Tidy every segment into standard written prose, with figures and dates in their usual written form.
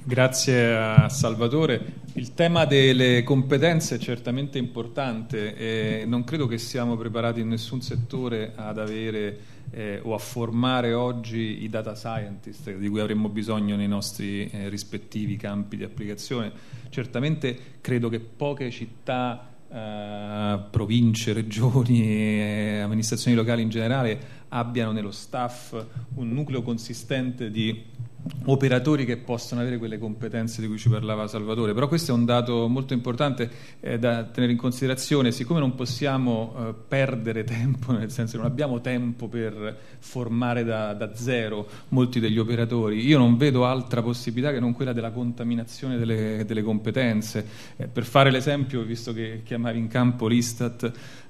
Grazie a Salvatore. Il tema delle competenze è certamente importante e non credo che siamo preparati in nessun settore ad avere o a formare oggi i data scientist di cui avremmo bisogno nei nostri rispettivi campi di applicazione. Certamente credo che poche città, province, regioni e amministrazioni locali in generale abbiano nello staff un nucleo consistente di operatori che possono avere quelle competenze di cui ci parlava Salvatore, però questo è un dato molto importante da tenere in considerazione. Siccome non possiamo perdere tempo, nel senso che non abbiamo tempo per formare da zero molti degli operatori, io non vedo altra possibilità che non quella della contaminazione delle competenze. Per fare l'esempio, visto che chiamavi in campo l'Istat,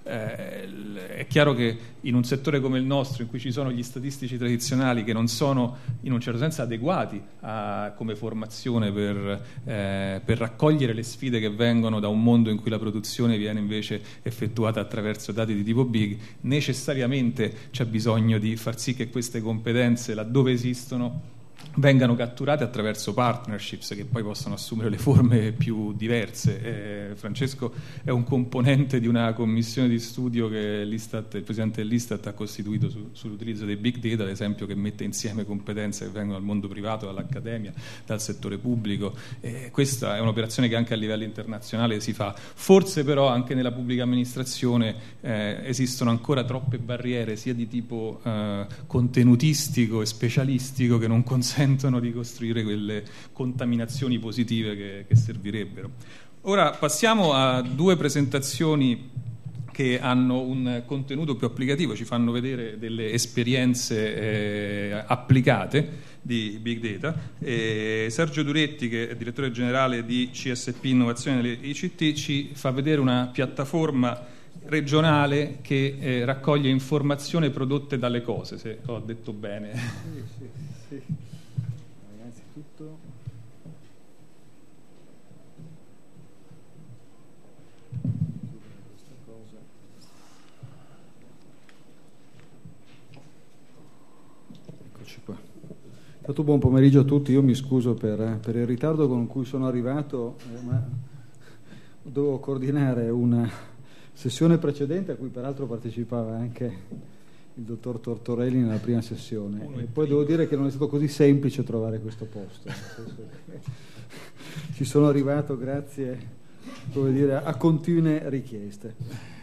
è chiaro che in un settore come il nostro, in cui ci sono gli statistici tradizionali che non sono in un certo senso adeguati come formazione per raccogliere le sfide che vengono da un mondo in cui la produzione viene invece effettuata attraverso dati di tipo big, necessariamente c'è bisogno di far sì che queste competenze, laddove esistono, vengano catturate attraverso partnerships che poi possono assumere le forme più diverse. Francesco è un componente di una commissione di studio che il presidente dell'Istat ha costituito sull'utilizzo dei big data, ad esempio, che mette insieme competenze che vengono dal mondo privato, dall'accademia, dal settore pubblico. Questa è un'operazione che anche a livello internazionale si fa. Forse però anche nella pubblica amministrazione esistono ancora troppe barriere, sia di tipo contenutistico e specialistico, che non consentono di costruire quelle contaminazioni positive che servirebbero. Ora passiamo a due presentazioni che hanno un contenuto più applicativo, ci fanno vedere delle esperienze applicate di Big Data. Sergio Duretti, che è direttore generale di CSP Innovazione delle ICT, ci fa vedere una piattaforma regionale che raccoglie informazioni prodotte dalle cose, se ho detto bene. Sì. Innanzitutto questa cosa. Eccoci qua. Tanto buon pomeriggio a tutti, io mi scuso per il ritardo con cui sono arrivato, ma dovevo coordinare una sessione precedente a cui peraltro partecipava anche il dottor Tortorelli nella prima sessione, e poi devo dire che non è stato così semplice trovare questo posto, nel senso che ci sono arrivato grazie, come dire, a continue richieste.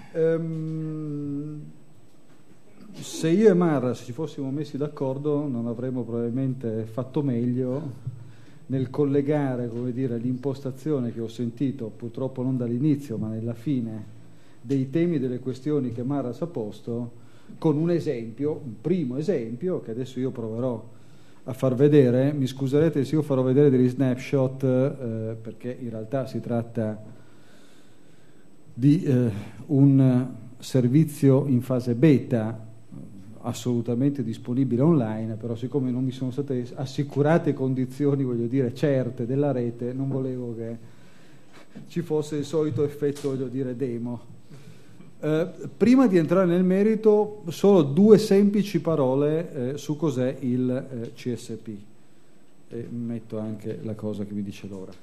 Se io e Marras ci fossimo messi d'accordo non avremmo probabilmente fatto meglio nel collegare, come dire, l'impostazione che ho sentito, purtroppo non dall'inizio ma nella fine, dei temi e delle questioni che Marras ha posto, con un esempio, un primo esempio che adesso io proverò a far vedere. Mi scuserete se io farò vedere degli snapshot perché in realtà si tratta di un servizio in fase beta assolutamente disponibile online, però siccome non mi sono state assicurate condizioni, voglio dire, certe della rete, non volevo che ci fosse il solito effetto, voglio dire, demo. Prima di entrare nel merito, solo due semplici parole su cos'è il CSP. E metto anche la cosa che mi dice l'ora.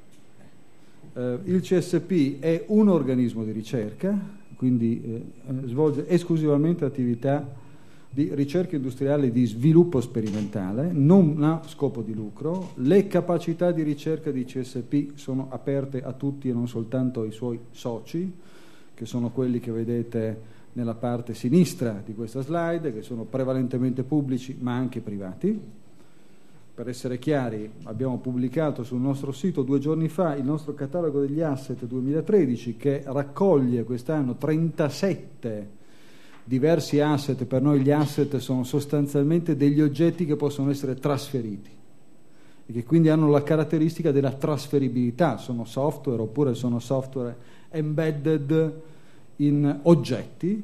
Il CSP è un organismo di ricerca, quindi svolge esclusivamente attività di ricerca industriale di sviluppo sperimentale, non ha scopo di lucro. Le capacità di ricerca di CSP sono aperte a tutti e non soltanto ai suoi soci, che sono quelli che vedete nella parte sinistra di questa slide, che sono prevalentemente pubblici ma anche privati. Per essere chiari, abbiamo pubblicato sul nostro sito 2 giorni fa il nostro catalogo degli asset 2013, che raccoglie quest'anno 37 diversi asset. Per noi gli asset sono sostanzialmente degli oggetti che possono essere trasferiti e che quindi hanno la caratteristica della trasferibilità, sono software oppure sono software embedded in oggetti.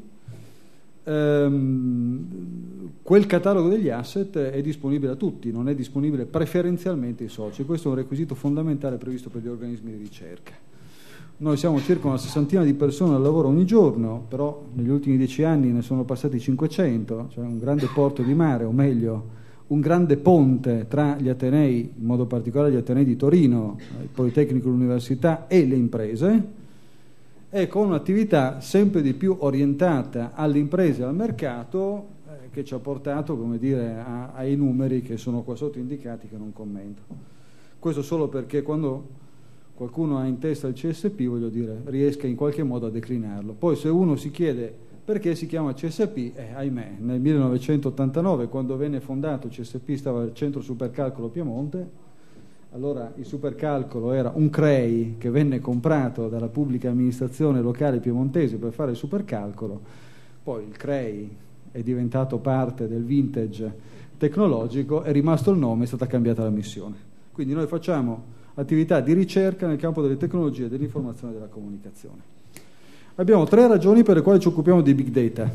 Quel catalogo degli asset è disponibile a tutti, non è disponibile preferenzialmente ai soci. Questo è un requisito fondamentale previsto per gli organismi di ricerca. Noi siamo circa una sessantina di persone al lavoro ogni giorno, però negli ultimi 10 anni ne sono passati 500, cioè un grande porto di mare, o meglio un grande ponte tra gli atenei, in modo particolare gli atenei di Torino, il Politecnico, l'università e le imprese, e con un'attività sempre di più orientata alle imprese e al mercato, che ci ha portato, come dire, ai numeri che sono qua sotto indicati, che non commento. Questo solo perché quando qualcuno ha in testa il CSP, voglio dire, riesca in qualche modo a declinarlo. Poi se uno si chiede perché si chiama CSP, ahimè, nel 1989, quando venne fondato, il CSP stava al Centro Supercalcolo Piemonte. Allora il supercalcolo era un CREI che venne comprato dalla pubblica amministrazione locale piemontese per fare il supercalcolo. Poi il CREI è diventato parte del vintage tecnologico, è rimasto il nome, è stata cambiata la missione. Quindi noi facciamo attività di ricerca nel campo delle tecnologie, dell'informazione e della comunicazione. Abbiamo 3 ragioni per le quali ci occupiamo di big data.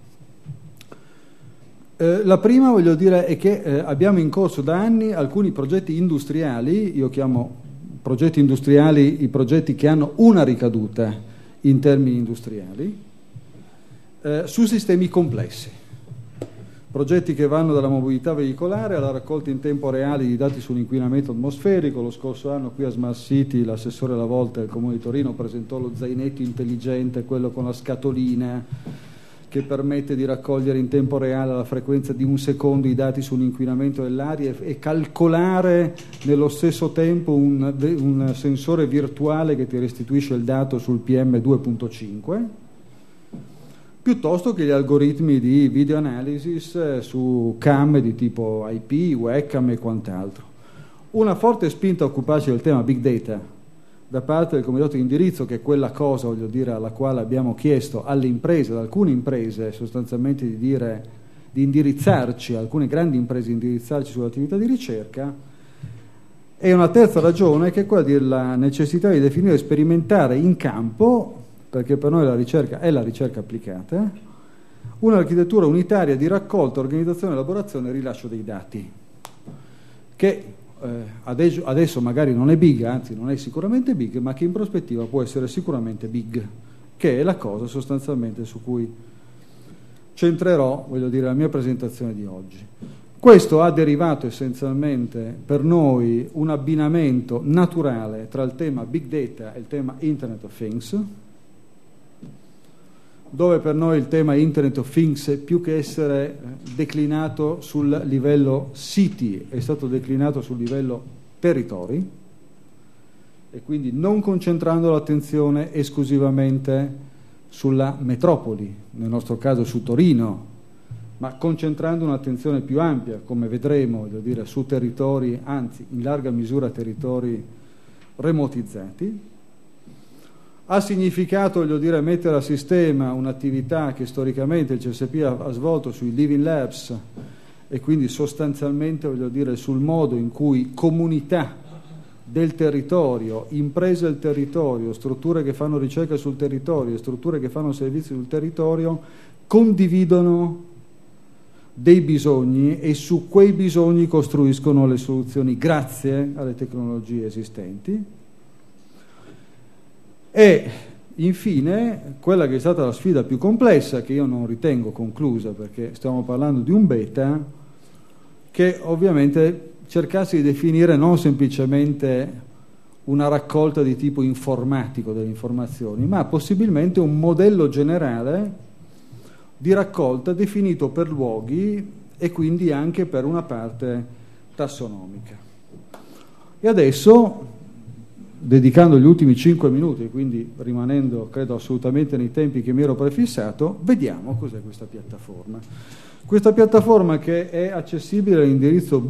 La prima, voglio dire, è che abbiamo in corso da anni alcuni progetti industriali, io chiamo progetti industriali i progetti che hanno una ricaduta in termini industriali, su sistemi complessi. Progetti che vanno dalla mobilità veicolare alla raccolta in tempo reale di dati sull'inquinamento atmosferico. Lo scorso anno qui a Smart City l'assessore alla volta del Comune di Torino presentò lo zainetto intelligente, quello con la scatolina che permette di raccogliere in tempo reale alla frequenza di 1 secondo i dati sull'inquinamento dell'aria e calcolare nello stesso tempo un sensore virtuale che ti restituisce il dato sul PM2.5, piuttosto che gli algoritmi di video analysis su CAM di tipo IP, webcam e quant'altro. Una forte spinta a occuparsi del tema big data da parte del comitato di indirizzo, che è quella cosa, voglio dire, alla quale abbiamo chiesto alle imprese, ad alcune imprese sostanzialmente di indirizzarci, alcune grandi imprese di indirizzarci sull'attività di ricerca, e una terza ragione che è quella della necessità di definire e sperimentare in campo, perché per noi la ricerca è la ricerca applicata, un'architettura unitaria di raccolta, organizzazione, elaborazione e rilascio dei dati, che adesso magari non è big, anzi non è sicuramente big, ma che in prospettiva può essere sicuramente big, che è la cosa sostanzialmente su cui centrerò, voglio dire, la mia presentazione di oggi. Questo ha derivato essenzialmente per noi un abbinamento naturale tra il tema big data e il tema Internet of Things, dove per noi il tema Internet of Things, più che essere declinato sul livello city, è stato declinato sul livello territori, e quindi non concentrando l'attenzione esclusivamente sulla metropoli, nel nostro caso su Torino, ma concentrando un'attenzione più ampia, come vedremo, voglio dire, su territori, anzi in larga misura territori remotizzati. Ha significato, voglio dire, mettere a sistema un'attività che storicamente il CSP ha svolto sui Living Labs, e quindi sostanzialmente, voglio dire, sul modo in cui comunità del territorio, imprese del territorio, strutture che fanno ricerca sul territorio, strutture che fanno servizi sul territorio, condividono dei bisogni e su quei bisogni costruiscono le soluzioni grazie alle tecnologie esistenti. E infine quella che è stata la sfida più complessa, che io non ritengo conclusa perché stiamo parlando di un beta, che ovviamente cercasse di definire non semplicemente una raccolta di tipo informatico delle informazioni, ma possibilmente un modello generale di raccolta definito per luoghi e quindi anche per una parte tassonomica. E adesso, dedicando gli ultimi 5 minuti, quindi rimanendo credo assolutamente nei tempi che mi ero prefissato, vediamo cos'è questa piattaforma. Questa piattaforma, che è accessibile all'indirizzo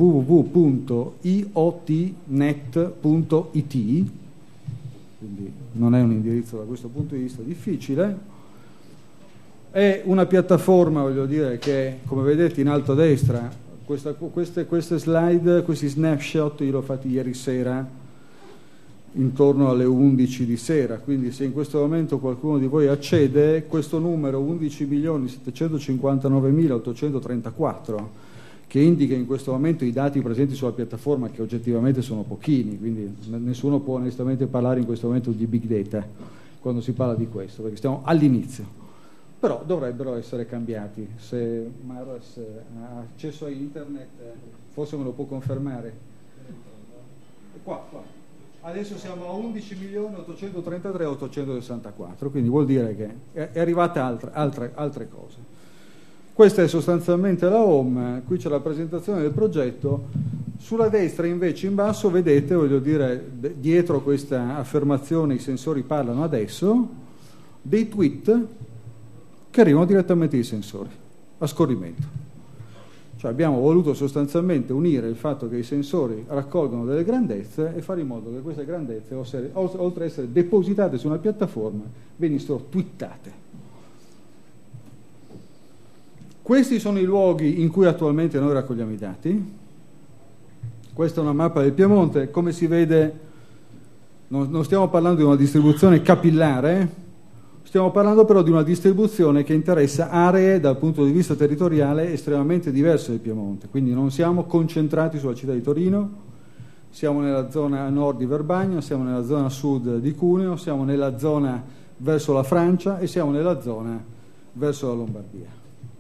www.iotnet.it, quindi non è un indirizzo da questo punto di vista difficile, è una piattaforma, voglio dire, che come vedete in alto a destra, queste slide, questi snapshot io li ho fatti ieri sera intorno alle 11 di sera, quindi se in questo momento qualcuno di voi accede, questo numero 11.759.834, che indica in questo momento i dati presenti sulla piattaforma, che oggettivamente sono pochini, quindi nessuno può onestamente parlare in questo momento di big data quando si parla di questo, perché stiamo all'inizio. però dovrebbero essere cambiati. Se Marras ha accesso a internet, forse me lo può confermare. Qua. Adesso siamo a 11.833.864, quindi vuol dire che è arrivata altre cose. Questa è sostanzialmente la home, qui c'è la presentazione del progetto. Sulla destra invece in basso vedete, voglio dire, dietro questa affermazione i sensori parlano adesso, dei tweet che arrivano direttamente ai sensori, a scorrimento. Cioè abbiamo voluto sostanzialmente unire il fatto che i sensori raccolgono delle grandezze e fare in modo che queste grandezze, oltre ad essere depositate su una piattaforma, venissero twittate. Questi sono i luoghi in cui attualmente noi raccogliamo i dati. Questa è una mappa del Piemonte. Come si vede, non stiamo parlando di una distribuzione capillare, stiamo parlando però di una distribuzione che interessa aree dal punto di vista territoriale estremamente diverse del Piemonte. Quindi non siamo concentrati sulla città di Torino, siamo nella zona nord di Verbagna, siamo nella zona sud di Cuneo, siamo nella zona verso la Francia e siamo nella zona verso la Lombardia.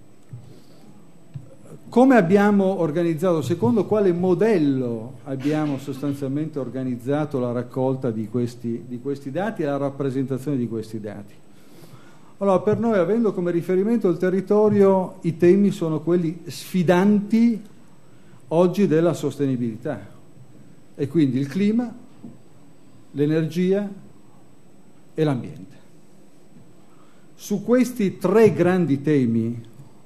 Come abbiamo organizzato, secondo quale modello abbiamo sostanzialmente organizzato la raccolta di questi dati e la rappresentazione di questi dati? Allora, per noi, avendo come riferimento il territorio, i temi sono quelli sfidanti oggi della sostenibilità, e quindi il clima, l'energia e l'ambiente. Su questi tre grandi temi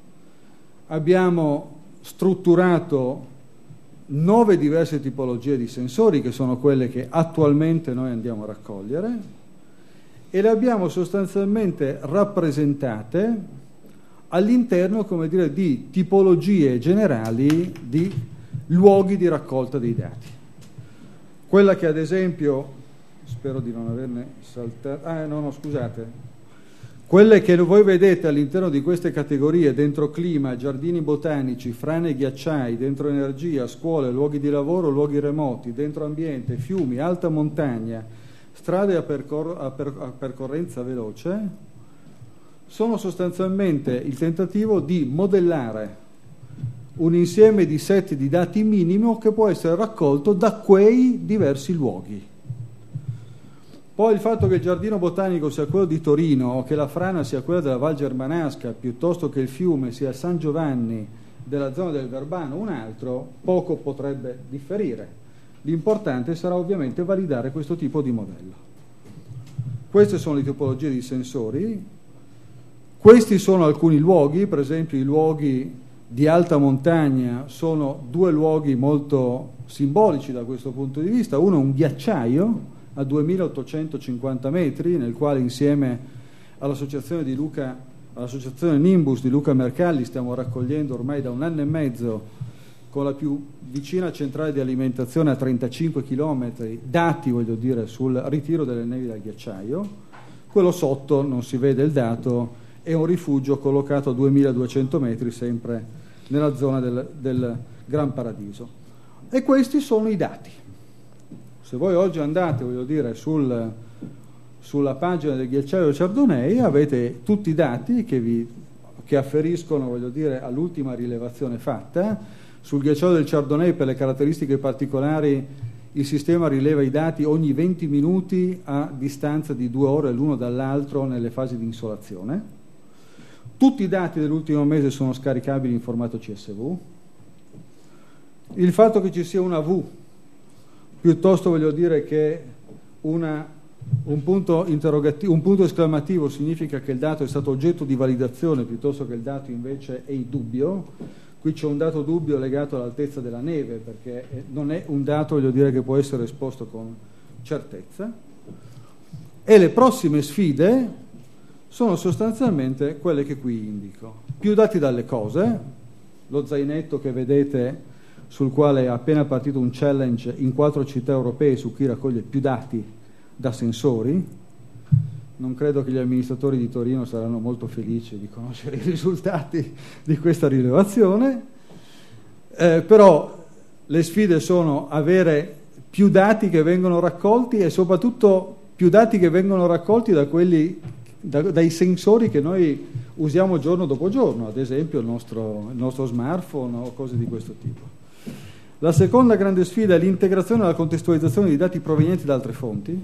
abbiamo strutturato 9 diverse tipologie di sensori, che sono quelle che attualmente noi andiamo a raccogliere, e le abbiamo sostanzialmente rappresentate all'interno, come dire, di tipologie generali di luoghi di raccolta dei dati. Quella che ad esempio, spero di non averne saltato, scusate. Quelle che voi vedete all'interno di queste categorie, dentro clima, giardini botanici, frane e ghiacciai, dentro energia, scuole, luoghi di lavoro, luoghi remoti, dentro ambiente, fiumi, alta montagna, strade a percorrenza veloce, sono sostanzialmente il tentativo di modellare un insieme di set di dati minimo che può essere raccolto da quei diversi luoghi. Poi il fatto che il giardino botanico sia quello di Torino o che la frana sia quella della Val Germanasca, piuttosto che il fiume sia San Giovanni della zona del Verbano un altro, poco potrebbe differire. L'importante sarà ovviamente validare questo tipo di modello. Queste sono le tipologie di sensori. Questi sono alcuni luoghi, per esempio i luoghi di alta montagna sono 2 luoghi molto simbolici da questo punto di vista. Uno è un ghiacciaio a 2850 metri, nel quale insieme all'associazione Nimbus di Luca Mercalli stiamo raccogliendo ormai da 1 anno e mezzo, con la più vicina centrale di alimentazione a 35 chilometri, dati, voglio dire, sul ritiro delle nevi dal ghiacciaio. Quello sotto, non si vede il dato, è un rifugio collocato a 2200 metri, sempre nella zona del Gran Paradiso. E questi sono i dati. Se voi oggi andate, voglio dire, sulla pagina del ghiacciaio Chardonnay, avete tutti i dati che afferiscono, voglio dire, all'ultima rilevazione fatta. Sul ghiacciaio del Chardonnay, per le caratteristiche particolari, il sistema rileva i dati ogni 20 minuti a distanza di 2 ore l'uno dall'altro nelle fasi di insolazione. Tutti i dati dell'ultimo mese sono scaricabili in formato CSV. Il fatto che ci sia una V piuttosto, voglio dire, che un punto esclamativo significa che il dato è stato oggetto di validazione, piuttosto che il dato invece è in dubbio. Qui c'è un dato dubbio legato all'altezza della neve, perché non è un dato, voglio dire, che può essere esposto con certezza. E le prossime sfide sono sostanzialmente quelle che qui indico. Più dati dalle cose, lo zainetto che vedete, sul quale è appena partito un challenge in 4 città europee su chi raccoglie più dati da sensori. Non credo che gli amministratori di Torino saranno molto felici di conoscere i risultati di questa rilevazione, però le sfide sono avere più dati che vengono raccolti e soprattutto più dati che vengono raccolti dai sensori che noi usiamo giorno dopo giorno, ad esempio il nostro smartphone o cose di questo tipo. La seconda grande sfida è l'integrazione e la contestualizzazione di dati provenienti da altre fonti.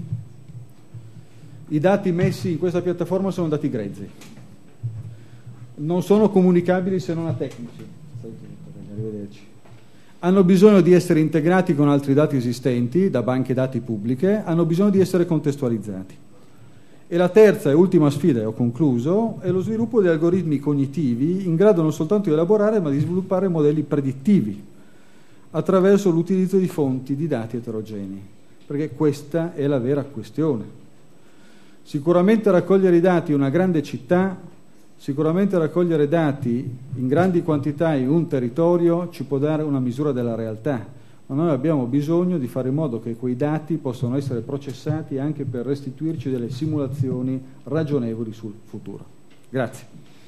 I dati messi in questa piattaforma sono dati grezzi, non sono comunicabili se non a tecnici. Arrivederci. Hanno bisogno di essere integrati con altri dati esistenti, da banche dati pubbliche, hanno bisogno di essere contestualizzati. E la terza e ultima sfida, e ho concluso, è lo sviluppo di algoritmi cognitivi in grado non soltanto di elaborare, ma di sviluppare modelli predittivi attraverso l'utilizzo di fonti di dati eterogenei, perché questa è la vera questione. Sicuramente raccogliere i dati in una grande città, sicuramente raccogliere dati in grandi quantità in un territorio ci può dare una misura della realtà, ma noi abbiamo bisogno di fare in modo che quei dati possano essere processati anche per restituirci delle simulazioni ragionevoli sul futuro. Grazie.